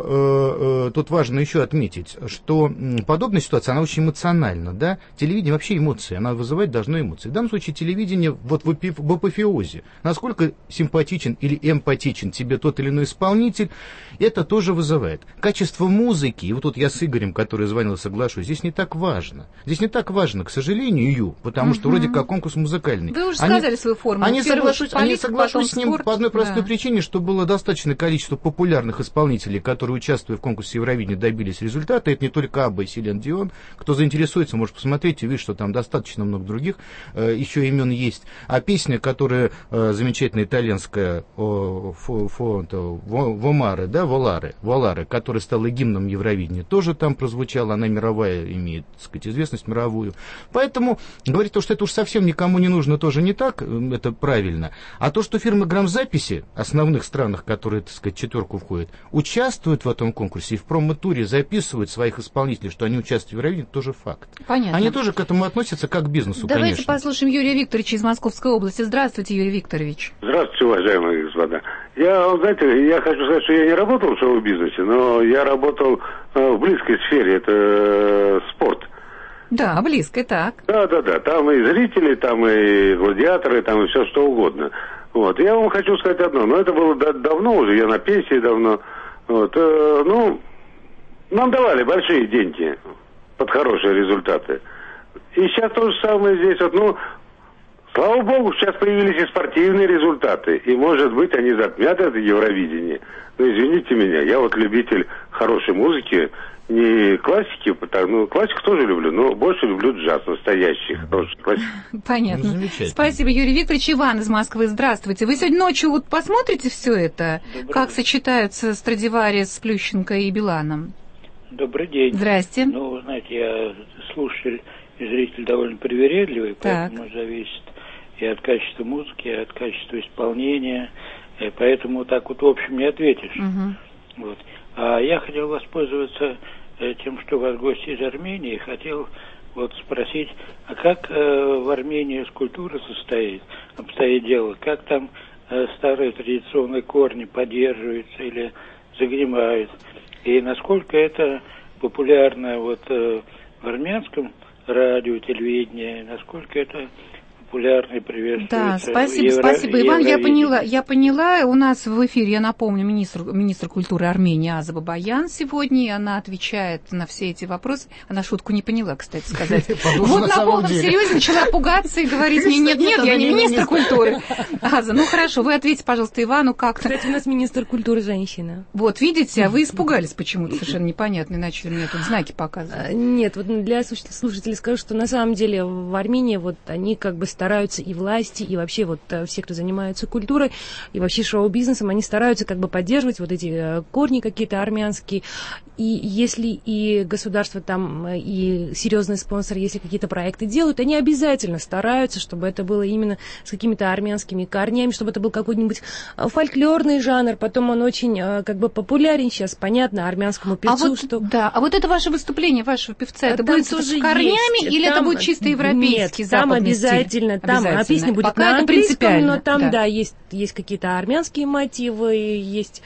что тут важно еще отметить, что подобная ситуация, она очень эмоциональна, да. Телевидение вообще эмоции, она вызывать должна эмоции. В данном случае телевидение вот в апофеозе. Насколько симпатичен или эмпатичен тебе тот или иной исполнитель, это тоже вызывает. Качество музыки, и вот тут я с Игорем, который звонил, соглашусь, здесь не так важно. Здесь не так важно, к сожалению, потому что вроде как конкурс музыкальный. Вы уже сказали свою формулу. Они соглашусь с ним по одной простой причине, что было достаточное количество популярных исполнителей, которые, участвуя в конкурсе Евровидения, добились результата. Это не только Абба и Селен Дион. Кто заинтересуется, может посмотреть и видеть, что там достаточно много других еще имен есть. А песня, которая замечательная итальянская Воларе, которая стала гимном Евровидения, тоже там прозвучала, она мировая, имеет, так сказать, известность мировую. Поэтому говорить то, что это уж совсем никому не нужно, тоже не так, это правильно. А то, что фирмы грамзаписи основных странах, которые, так сказать, в 4 входят, участвуют в этом конкурсе и в промо-туре записывают своих исполнителей, что они участвуют в Евровидении, тоже факт. Понятно. Они тоже к этому относятся как к бизнесу, Давайте конечно. послушаем Юрия Викторовича из Московской области. Здравствуйте, Юрий Викторович. Здравствуйте, уважаемые господа. Я хочу сказать, что я не работал в шоу-бизнесе, но я работал в близкой сфере, это спорт. Да, близко, так. Да. Там и зрители, там и гладиаторы, там и все что угодно. Вот. Я вам хочу сказать одно, но это было давно уже, я на пенсии давно. Вот. Нам давали большие деньги под хорошие результаты. И сейчас то же самое здесь. Слава богу, сейчас появились и спортивные результаты. И, может быть, они затмят это Евровидение. Но извините меня, я любитель хорошей музыки, не классики, классику тоже люблю, но больше люблю джаз, настоящий, хороший классик. Понятно. Спасибо, Юрий Викторович. Иван из Москвы, здравствуйте. Вы сегодня ночью посмотрите все это? Как сочетаются Страдивари с Плющенко и Биланом? Добрый день. Здрасте. Знаете, я слушатель и зритель довольно привередливый, поэтому зависит. и от качества музыки, и от качества исполнения. И поэтому так вот в общем не ответишь. Вот. А я хотел воспользоваться тем, что у вас гости из Армении, хотел вот спросить, а как в Армении с культурой обстоит дело? Как там старые традиционные корни поддерживаются или загнимают? И насколько это популярно вот в армянском радио, телевидении, насколько это популярно и приветствуется? Да, спасибо, Иван, я поняла. У нас в эфире, я напомню, министр культуры Армении Аза Бабаян сегодня, и она отвечает на все эти вопросы. Она шутку не поняла, кстати сказать. Вот на полном серьезе начала пугаться и говорить мне, нет, я не министр культуры. Аза, ну хорошо, вы ответьте, пожалуйста, Ивану как-то. Кстати, у нас министр культуры женщина. Вот, видите, а вы испугались почему-то совершенно непонятно, и начали мне тут знаки показывать. Нет, вот для слушателей скажу, что на самом деле в Армении вот они как бы стараются, и власти, и вообще вот все, кто занимается культурой, и вообще шоу-бизнесом, они стараются как бы поддерживать вот эти корни какие-то армянские. И если и государство там, и серьезные спонсоры, если какие-то проекты делают, они обязательно стараются, чтобы это было именно с какими-то армянскими корнями, чтобы это был какой-нибудь фольклорный жанр. Потом он очень как бы популярен сейчас, понятно, армянскому певцу. А вот это ваше выступление, вашего певца, это будет с корнями или это будет чисто европейский, западный там обязательно, стиль? Там песня будет пока на английском, но там, да, есть какие-то армянские мотивы, есть...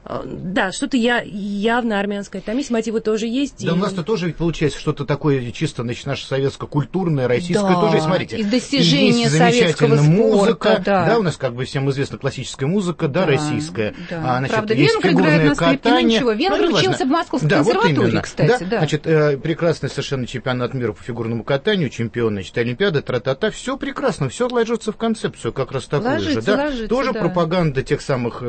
Да, что-то явно армянское. Там есть мотивы тоже есть. Да, у нас-то тоже ведь получается что-то такое чисто, значит, наше советско-культурное, российское тоже. Смотрите, и достижения советского музыка, да, у нас как бы всем известна классическая музыка, да, российская. Да. Значит, правда, есть Венгр играет на скрипке, ну ничего. Венгр ну, учился в Московской консерватории, кстати. Да. Значит, прекрасный совершенно чемпионат мира по фигурному катанию, чемпион, значит, Олимпиады, тра-та-та, все прекрасно, все ложится в концепцию как раз такую же. Да? Тоже пропаганда тех самых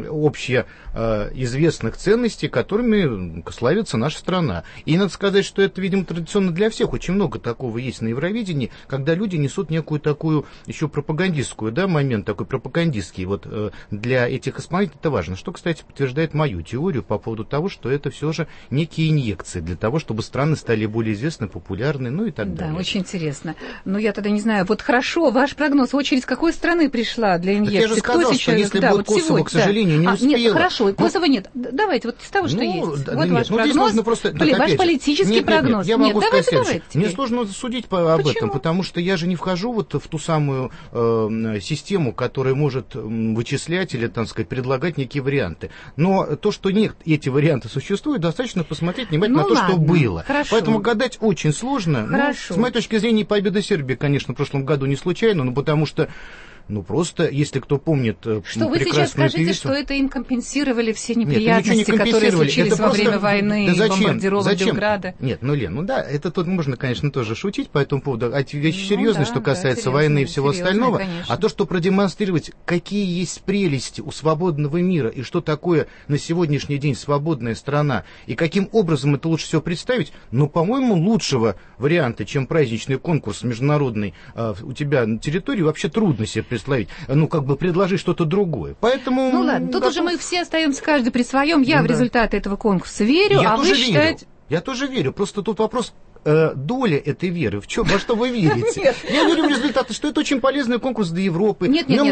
общеизвестных ценностей, которыми славится наша страна. И надо сказать, что это, видимо, традиционно для всех. Очень много такого есть на Евровидении, когда люди несут некую такую еще пропагандистскую, да, момент такой пропагандистский. Вот для этих исполнителей это важно. Что, кстати, подтверждает мою теорию по поводу того, что это все же некие инъекции для того, чтобы страны стали более известны, популярны, ну и так далее. Да, очень интересно. Но я тогда не знаю. Вот хорошо, ваш прогноз. Очередь с какой страны пришла для инъекции? Я же сказал, что если будет Косово, к сожалению, не успела. Нет, хорошо, Косово нет. Давайте вот с того, что есть. Вот ваш прогноз, ваш политический прогноз. Я могу сказать следующее. Мне сложно судить об этом, потому что я же не вхожу вот в ту самую систему, которая может вычислять или, так сказать, предлагать некие варианты. Но то, что нет, эти варианты существуют, достаточно посмотреть внимательно на то, что было. Хорошо. Поэтому гадать очень сложно. Хорошо. С моей точки зрения, победа Сербии, конечно, в прошлом году не случайно, но потому что просто, если кто помнит что вы сейчас скажите, певицу, что это им компенсировали все неприятности, которые случились во время войны, бомбардировок Белграда? Нет, Лен, это тут можно, конечно, тоже шутить по этому поводу. А вещи серьезные, что касается войны и всего остального. Конечно. А то, что продемонстрировать, какие есть прелести у свободного мира и что такое на сегодняшний день свободная страна, и каким образом это лучше всего представить, по-моему, лучшего варианта, чем праздничный конкурс международный у тебя на территории, вообще трудно себе представить. Предложи что-то другое. Поэтому... ладно, тут уже мы все остаемся каждый при своем. Я в результаты этого конкурса верю, а вы считаете... Я тоже верю. Просто тут вопрос... доля этой веры, во что вы верите? Я верю в результаты, что это очень полезный конкурс для Европы. Нет, вы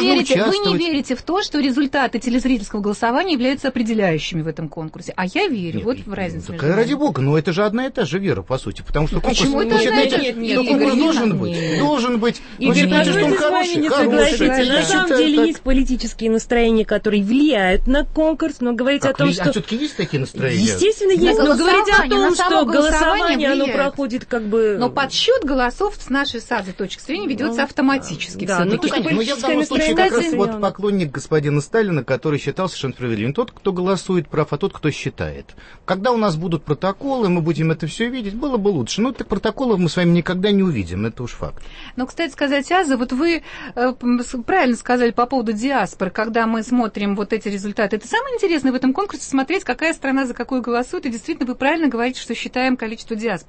не верите в то, что результаты телезрительского голосования являются определяющими в этом конкурсе. А я верю. Вот в разнице. Ради бога, но это же одна и та же вера, по сути. Потому что конкурс, должен быть. Игорь, считаете, что он хороший? На самом деле есть политические настроения, которые влияют на конкурс, но говорить о том, что... А все-таки есть такие настроения? Естественно, есть. Но говорить о том, что голосование проходит как бы... Но подсчет голосов с нашей точки зрения ведется автоматически. Да, я в данном случае как раз поклонник господина Сталина, который считал совершенно справедливым. Не тот, кто голосует прав, а тот, кто считает. Когда у нас будут протоколы, мы будем это все видеть, было бы лучше. Так протоколов мы с вами никогда не увидим, это уж факт. Кстати сказать, Аза, вот вы правильно сказали по поводу диаспоры, когда мы смотрим вот эти результаты. Это самое интересное в этом конкурсе, смотреть, какая страна за какую голосует, и действительно вы правильно говорите, что считаем количество диаспор.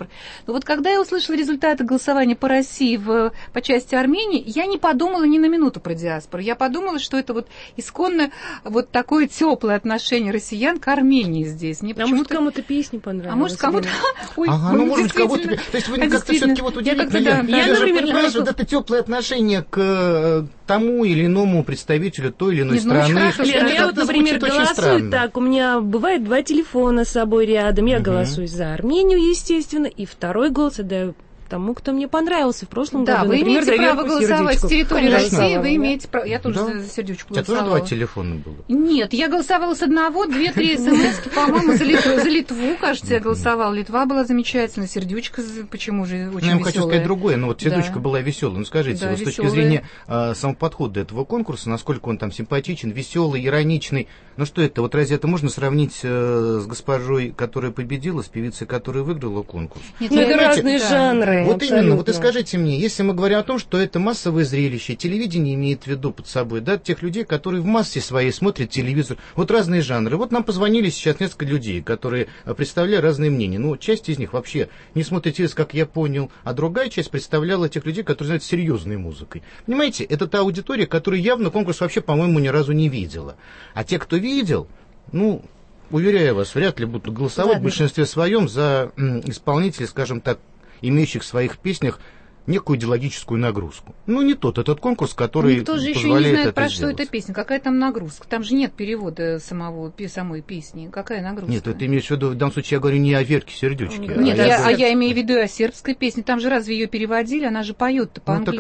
диаспор. Но вот когда я услышала результаты голосования по России по части Армении, я не подумала ни на минуту про диаспору. Я подумала, что это вот исконно вот такое теплое отношение россиян к Армении здесь. Мне может, кому-то песни понравились. А может, кому-то... может быть, кого-то... То есть вы как-то все-таки вот удивительно. Я, например, понимаю, вот это теплое отношение к тому или иному представителю той или иной страны. Я вот, например, голосую так. У меня бывает 2 телефона с собой рядом. Я голосую за Армению, естественно, и второй голос отдаю тому, кто мне понравился в прошлом году. Да, вы например, имеете право голосовать с территории России, вы да. имеете право. Я тоже за сердючку голосовала. У тебя тоже 2 телефона было? Нет, я голосовала с одного, 2-3 смс-ки, по-моему, за Литву, кажется, я голосовала. Литва была замечательная, сердючка, почему же, очень веселая. Я хочу сказать другое, но вот сердючка была веселая. Ну, скажите, вот с точки зрения самого подхода этого конкурса, насколько он там симпатичен, веселый, ироничный, ну что это, вот разве это можно сравнить с госпожой, которая победила, с певицей, которая выиграла конкурс? Нет, это разные жанры. Вот именно, вот и скажите мне, если мы говорим о том, что это массовое зрелище, телевидение имеет в виду под собой, да, тех людей, которые в массе своей смотрят телевизор, вот разные жанры. Вот нам позвонили сейчас несколько людей, которые представляют разные мнения. Ну, часть из них вообще не смотрит телевизор, как я понял, а другая часть представляла тех людей, которые занимаются серьезной музыкой. Понимаете, это та аудитория, которая явно конкурс вообще, по-моему, ни разу не видела. А те, кто видел, ну, уверяю вас, вряд ли будут голосовать в большинстве своем за исполнителей, скажем так, имеющих в своих песнях некую идеологическую нагрузку. Ну, не тот этот конкурс, который никто же еще не знает, про что эта песня. Какая там нагрузка? Там же нет перевода самой песни. Какая нагрузка? Нет, это имеется в виду, в данном случае я говорю не о Верке Сердючке. Нет, я имею в виду о сербской песне. Там же разве ее переводили? Она же поет-то по-английски,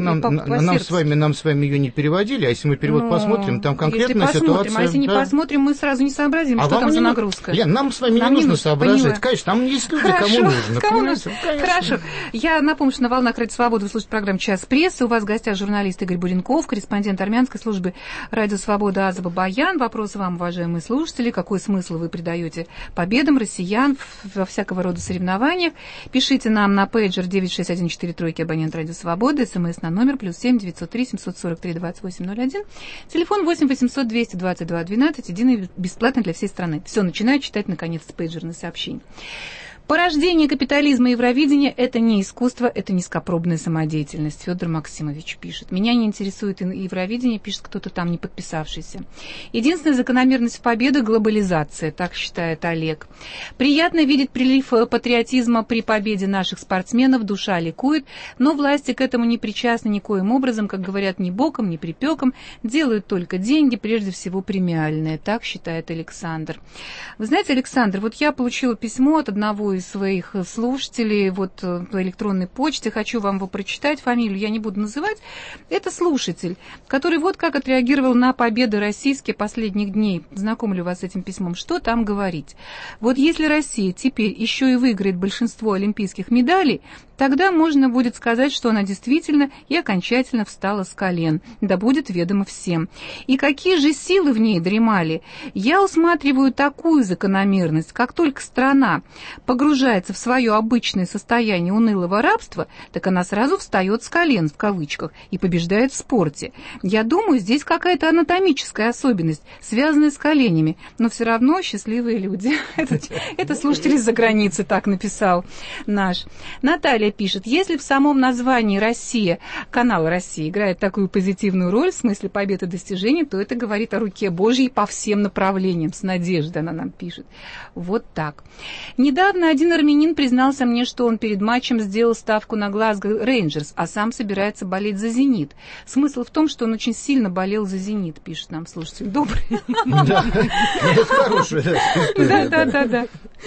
нам с вами ее не переводили, а если мы перевод посмотрим, там конкретная ситуация. А если не посмотрим, мы сразу не сообразим, что там за нагрузка. Лен, нам с вами не нужно соображать. Конечно, там есть люди, кому нужно. Хорошо. Я напомню, что на волнах Радио Свобода вы слушаете программу «Час прессы». У вас в гостях журналист Игорь Буренков, корреспондент армянской службы Радио Свобода Аза Бабаян. Вопрос вам, уважаемые слушатели. Какой смысл вы придаете победам россиян во всякого рода соревнованиях? Пишите нам на пейджер 96143, абонент Радио Свобода, смс на номер +7 903 743 2801, телефон 8 800 222 12, единый бесплатный для всей страны. Все, начинаю читать, наконец-то, пейджерные сообщения. Порождение капитализма и Евровидения – это не искусство, это низкопробная самодеятельность. Федор Максимович пишет. Меня не интересует Евровидение, пишет кто-то там не подписавшийся. Единственная закономерность в победе – глобализация, так считает Олег. Приятно видеть прилив патриотизма при победе наших спортсменов, душа ликует, но власти к этому не причастны никоим образом, как говорят, ни боком, ни припеком, делают только деньги, прежде всего премиальные, так считает Александр. Вы знаете, Александр, вот я получила письмо от одного из своих слушателей вот по электронной почте, хочу вам его прочитать, фамилию я не буду называть. Это слушатель, который вот как отреагировал на победы российские последних дней. Знакомлю вас с этим письмом. Что там говорить? Вот если Россия теперь еще и выиграет большинство олимпийских медалей, тогда можно будет сказать, что она действительно и окончательно встала с колен. Да будет ведомо всем. И какие же силы в ней дремали? Я усматриваю такую закономерность, как только страна погружается в свое обычное состояние унылого рабства, так она сразу встает с колен, в кавычках, и побеждает в спорте. Я думаю, здесь какая-то анатомическая особенность, связанная с коленями, но все равно счастливые люди. Это слушатель из-за границы так написал наш. Наталья пишет, если в самом названии «Россия», канал «Россия» играет такую позитивную роль в смысле побед и достижений, то это говорит о руке Божьей по всем направлениям. С надеждой она нам пишет. Вот так. Недавно один армянин признался мне, что он перед матчем сделал ставку на Глазго Рейнджерс, а сам собирается болеть за «Зенит». Смысл в том, что он очень сильно болел за «Зенит», пишет нам слушатель. Добрый. Да, это хорошая история. Да.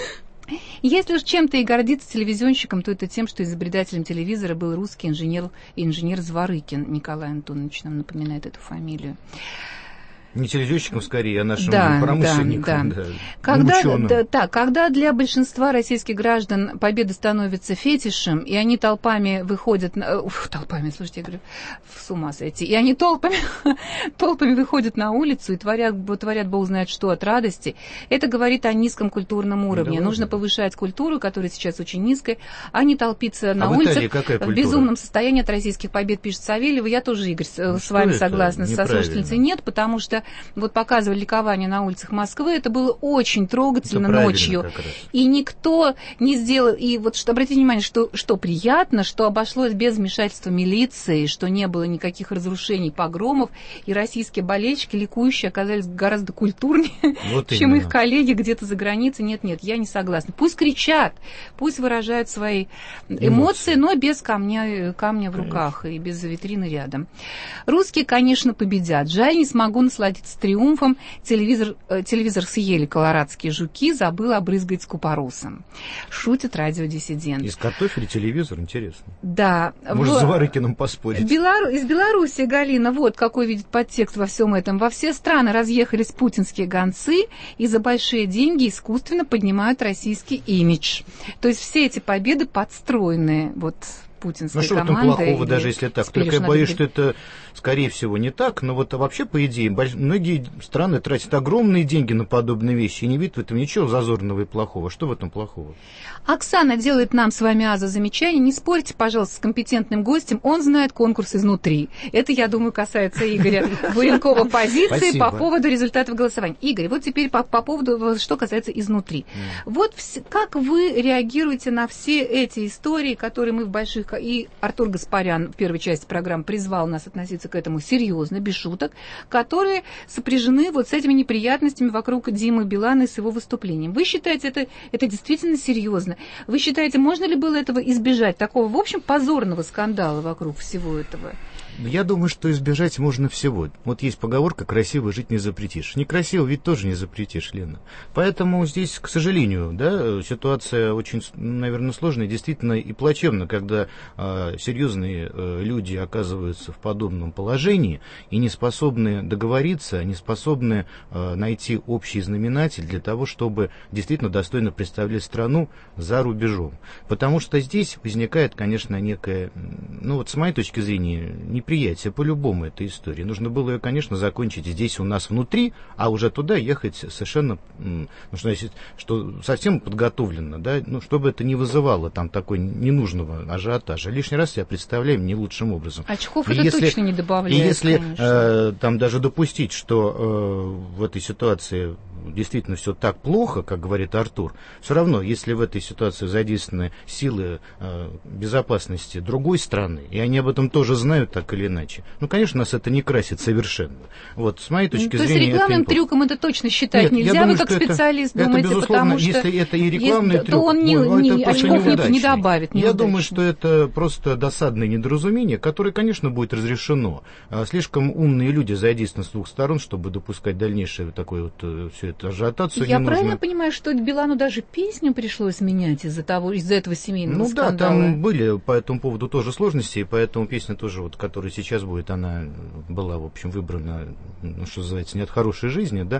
Если уж чем-то и гордиться телевизионщиком, то это тем, что изобретателем телевизора был русский инженер Зворыкин. Николай Антонович нам напоминает эту фамилию. Не телевизионщиком, скорее, а нашим промышленником. Да. Когда для большинства российских граждан победа становится фетишем, и они толпами выходят... слушайте, я говорю, с ума сойти. И они толпами выходят на улицу и творят бог знает что от радости, это говорит о низком культурном уровне. Нужно повышать культуру, которая сейчас очень низкая, а не толпиться на улицах в безумном состоянии от российских побед, пишет Савельева. Я тоже, Игорь, с вами согласна, со слушательницей. Нет, потому что вот показывали ликование на улицах Москвы, это было очень трогательно ночью. И никто не сделал... И вот обратите внимание, что приятно, что обошлось без вмешательства милиции, что не было никаких разрушений, погромов, и российские болельщики, ликующие, оказались гораздо культурнее, чем их коллеги где-то за границей. Нет, я не согласна. Пусть кричат, пусть выражают свои эмоции, но без камня в руках и без витрины рядом. Русские, конечно, победят. Жаль, не смогу насладиться триумфом. Телевизор съели колорадские жуки, забыл обрызгать с купоросом. Шутит радиодиссидент. Из картофеля телевизор, интересно. Да. Может, с Варыкиным поспорить. Из Беларуси, Галина, вот какой видит подтекст во всем этом. Во все страны разъехались путинские гонцы и за большие деньги искусственно поднимают российский имидж. То есть все эти победы подстроенные вот путинской командой. Ну что в этом плохого, даже если так? Только я боюсь, что это, скорее всего, не так. Но вот вообще, по идее, многие страны тратят огромные деньги на подобные вещи и не видят в этом ничего зазорного и плохого. Что в этом плохого? Оксана делает нам с вами, Аза, замечание. Не спорьте, пожалуйста, с компетентным гостем. Он знает конкурс изнутри. Это, я думаю, касается Игоря Буренкова позиции по поводу результатов голосования. Игорь, вот теперь по поводу, что касается изнутри. Вот как вы реагируете на все эти истории, которые мы в больших... И Артур Гаспарян в первой части программы призвал нас относиться к этому серьезно, без шуток, которые сопряжены вот с этими неприятностями вокруг Димы Билана и с его выступлением. Вы считаете, это действительно серьезно? Вы считаете, можно ли было этого избежать, такого, в общем, позорного скандала вокруг всего этого? Я думаю, что избежать можно всего. Вот есть поговорка «красиво жить не запретишь». Некрасиво ведь тоже не запретишь, Лена. Поэтому здесь, к сожалению, да, ситуация очень, наверное, сложная, действительно и плачевна, когда серьезные люди оказываются в подобном положении и не способны договориться, не способны найти общий знаменатель для того, чтобы действительно достойно представлять страну за рубежом. Потому что здесь возникает, конечно, некое, ну вот с моей точки зрения, неприятие по-любому этой истории. Нужно было ее, конечно, закончить здесь у нас внутри, а уже туда ехать совершенно, что совсем подготовлено, да, ну, чтобы это не вызывало там такой ненужного ажиотажа. Лишний раз себя представляем не лучшим образом. Очков это точно не добавляет. И если там даже допустить, что в этой ситуации действительно все так плохо, как говорит Артур, все равно, если в этой ситуации задействованы силы безопасности другой страны, и они об этом тоже знают так или иначе, ну, конечно, нас это не красит совершенно. Вот, с моей точки зрения... То есть рекламным трюком это точно считать нельзя, вы как специалист думаете, это, потому что... Если это и рекламный трюк, то он очков не добавит. Я думаю, что это просто досадное недоразумение, которое, конечно, будет разрешено. Слишком умные люди задействованы с двух сторон, чтобы допускать дальнейшее такое вот все это ажиотацию. Я правильно понимаю, что Билану даже песню пришлось менять из-за этого семейного скандала? Ну да, там были по этому поводу тоже сложности, и поэтому песня тоже, вот, которая сейчас будет, она была, в общем, выбрана, ну, что называется, не от хорошей жизни, да,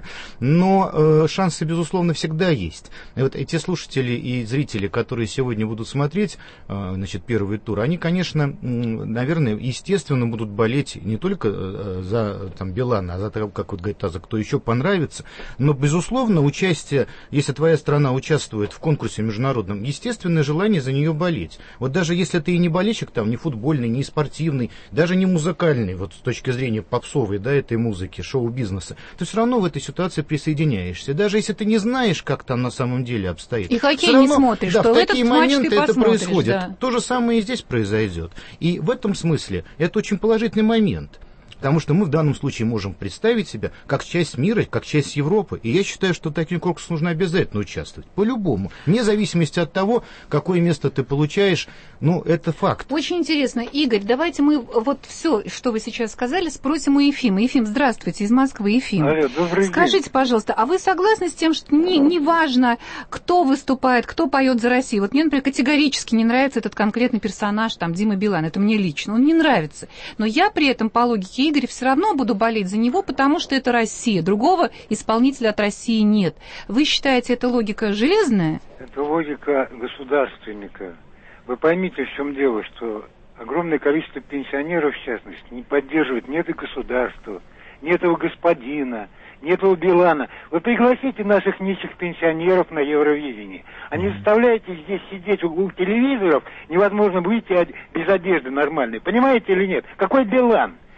но шансы, безусловно, всегда есть. И вот эти слушатели и зрители, которые сегодня будут смотреть, значит, первый тур, они, конечно, наверное, естественно, будут болеть не только за там, Билана, а за того, как вот говорит Аза, кто еще понравится, но, безусловно, участие, если твоя страна участвует в конкурсе международном, естественное желание за нее болеть. Вот даже если ты и не болельщик, там, не футбольный, не спортивный, даже не музыкальный, вот с точки зрения попсовой, да, этой музыки, шоу-бизнеса, ты все равно в этой ситуации присоединяешься. Даже если ты не знаешь, как там на самом деле обстоит. И хоккей равно, не смотришь, да, что в такие моменты это происходит. Да. То же самое и здесь произойдет. И в этом смысле это очень положительный момент. Потому что мы в данном случае можем представить себя как часть мира, как часть Европы. И я считаю, что в таких конкурсах нужно обязательно участвовать. По-любому. Вне зависимости от того, какое место ты получаешь. Ну, это факт. Очень интересно. Игорь, давайте мы вот все, что вы сейчас сказали, спросим у Ефима. Ефим, здравствуйте, из Москвы. Ефим. Алло, добрый день. Скажите, пожалуйста, а вы согласны с тем, что не важно, кто выступает, кто поет за Россию? Вот мне, например, категорически не нравится этот конкретный персонаж, там, Дима Билан. Это мне лично. Он не нравится. Но я при этом, по логике Игоря, все равно буду болеть за него, потому что это Россия. Другого исполнителя от России нет. Вы считаете, эта логика железная? Это логика государственника. Вы поймите, в чем дело, что огромное количество пенсионеров, в частности, не поддерживает ни это государство, ни этого господина, ни этого Билана. Вы пригласите наших нищих пенсионеров на Евровидение. А не заставляйте здесь сидеть у телевизоров, невозможно выйти без одежды нормальной. Понимаете или нет? Какой Билан?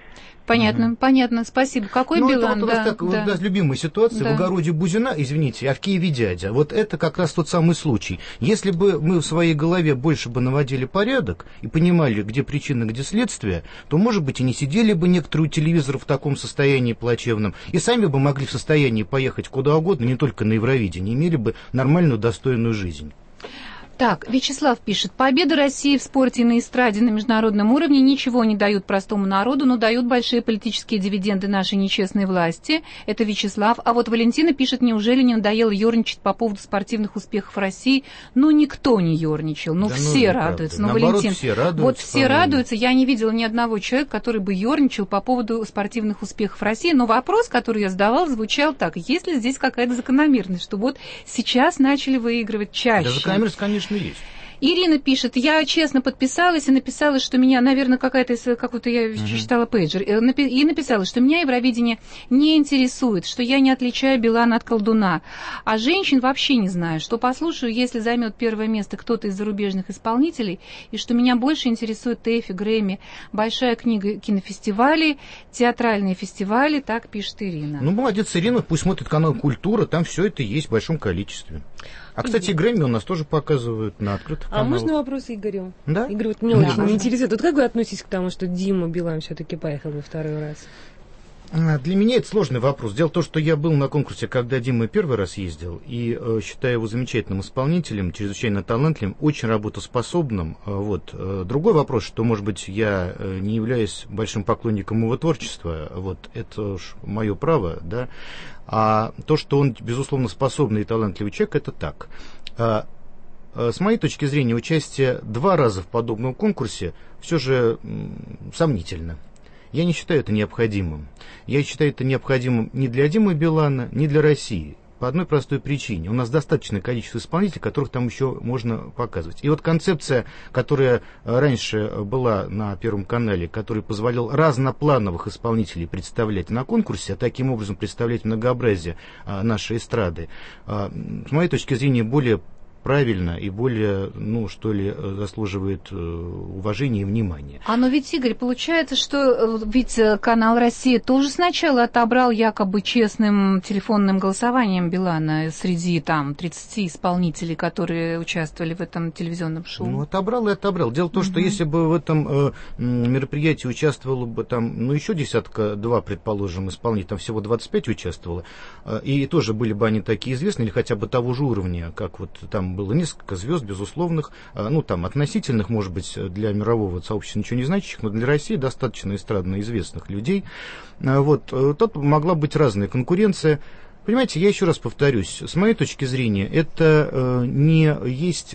Понятно, спасибо. Какой Билан? Это вот так, вот, да, любимая ситуация, в огороде Бузина, извините, а в Киеве дядя. Вот это как раз тот самый случай. Если бы мы в своей голове больше бы наводили порядок и понимали, где причина, где следствие, то, может быть, и не сидели бы некоторые у телевизора в таком состоянии плачевном, и сами бы могли в состоянии поехать куда угодно, не только на Евровидение, имели бы нормальную, достойную жизнь. Так, Вячеслав пишет: победы России в спорте и на эстраде на международном уровне ничего не дают простому народу, но дают большие политические дивиденды нашей нечестной власти. Это Вячеслав. А вот Валентина пишет: неужели не надоело ерничать по поводу спортивных успехов России? Ну, никто не ерничал, все радуются. Но, наоборот, Валентин, все радуются, вот все радуются. Я не видела ни одного человека, который бы ерничал по поводу спортивных успехов России. Но вопрос, который я задавала, звучал так: есть ли здесь какая-то закономерность, что вот сейчас начали выигрывать чаще? Да, закономерность, конечно, есть. Ирина пишет: я честно подписалась и написала, что меня, наверное, какой-то я читала пейджер, и написала, что меня Евровидение не интересует, что я не отличаю Билана от колдуна, а женщин вообще не знаю, что послушаю, если займет первое место кто-то из зарубежных исполнителей, и что меня больше интересует ТЭФИ, Грэмми, большая книга кинофестивалей, театральные фестивали, так пишет Ирина. Ну, молодец, Ирина, пусть смотрит канал «Культура», там все это есть в большом количестве. А, кстати, Грэмми у нас тоже показывают на открытых каналах. А можно вопрос Игорю? Да? Игорь, вот меня очень интересует. Вот как вы относитесь к тому, что Дима Билан все-таки поехал во второй раз? Для меня это сложный вопрос. Дело в том, что я был на конкурсе, когда Дима первый раз ездил, и считаю его замечательным исполнителем, чрезвычайно талантливым, очень работоспособным. Вот. Другой вопрос, что, может быть, я не являюсь большим поклонником его творчества, вот, это уж мое право, да. А то, что он, безусловно, способный и талантливый человек, это так. С моей точки зрения, участие 2 раза в подобном конкурсе все же сомнительно. Я не считаю это необходимым. Я считаю это необходимым ни для Димы Билана, ни для России. По одной простой причине. У нас достаточное количество исполнителей, которых там еще можно показывать. И вот концепция, которая раньше была на Первом канале, который позволял разноплановых исполнителей представлять на конкурсе, а таким образом представлять многообразие нашей эстрады, с моей точки зрения, более правильно и более, заслуживает уважения и внимания. Но ведь, Игорь, получается, что ведь канал «Россия» тоже сначала отобрал якобы честным телефонным голосованием Билана среди 30 исполнителей, которые участвовали в этом телевизионном шоу. Отобрал и отобрал. Дело в том, что если бы в этом мероприятии участвовало бы еще 10-2, предположим, исполнителей, там всего 25 участвовало, и тоже были бы они такие известные, или хотя бы того же уровня, как вот там было несколько звезд, безусловных, относительных, может быть, для мирового сообщества ничего не значащих, но для России достаточно эстрадно известных людей. Тут могла быть разная конкуренция. Понимаете, я еще раз повторюсь, с моей точки зрения, это не есть,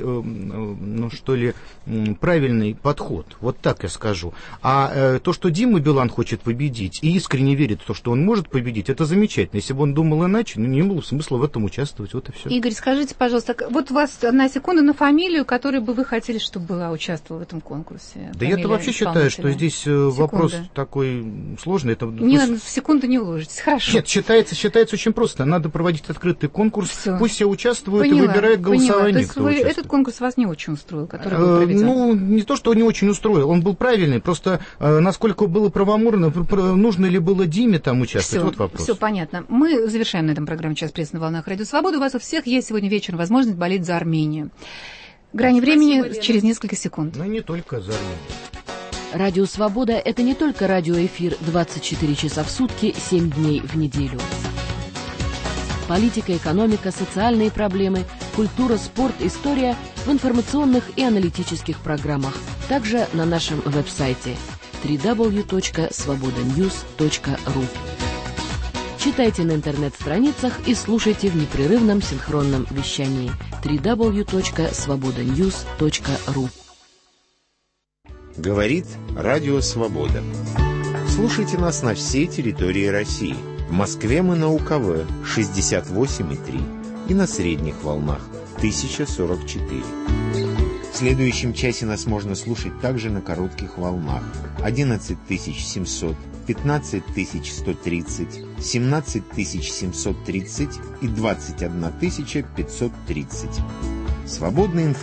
правильный подход, вот так я скажу. А то, что Дима Билан хочет победить и искренне верит в то, что он может победить, это замечательно. Если бы он думал иначе, не было смысла в этом участвовать, вот и все. Igорь, скажите, пожалуйста, вот у вас 1 секунда на фамилию, которую бы вы хотели, чтобы была участвовала в этом конкурсе? Да я-то вообще считаю, что здесь вопрос такой сложный. Это... В секунду не уложитесь, хорошо. Нет, считается очень просто. Надо проводить открытый конкурс, пусть все участвуют и выбирают голосование. То есть этот конкурс вас не очень устроил, который был проведен? Не то, что не очень устроил, он был правильный, просто насколько было правоморно, нужно ли было Диме там участвовать, вот вопрос. Все понятно. Мы завершаем на этом программу «Час пресс» на волнах Радио Свобода. У вас у всех есть сегодня вечером возможность болеть за Армению. Грани времени через несколько секунд. Но не только за Армению. Радио «Свобода» — это не только радиоэфир 24 часа в сутки, 7 дней в неделю. Политика, экономика, социальные проблемы, культура, спорт, история в информационных и аналитических программах. Также на нашем веб-сайте www.svobodanews.ru. Читайте на интернет-страницах и слушайте в непрерывном синхронном вещании www.svobodanews.ru. Говорит Радио Свобода. Слушайте нас на всей территории России. В Москве мы на УКВ 68,3 и на средних волнах 1044. В следующем часе нас можно слушать также на коротких волнах 11700, 15130, 17730 и 21530. Свободная информация.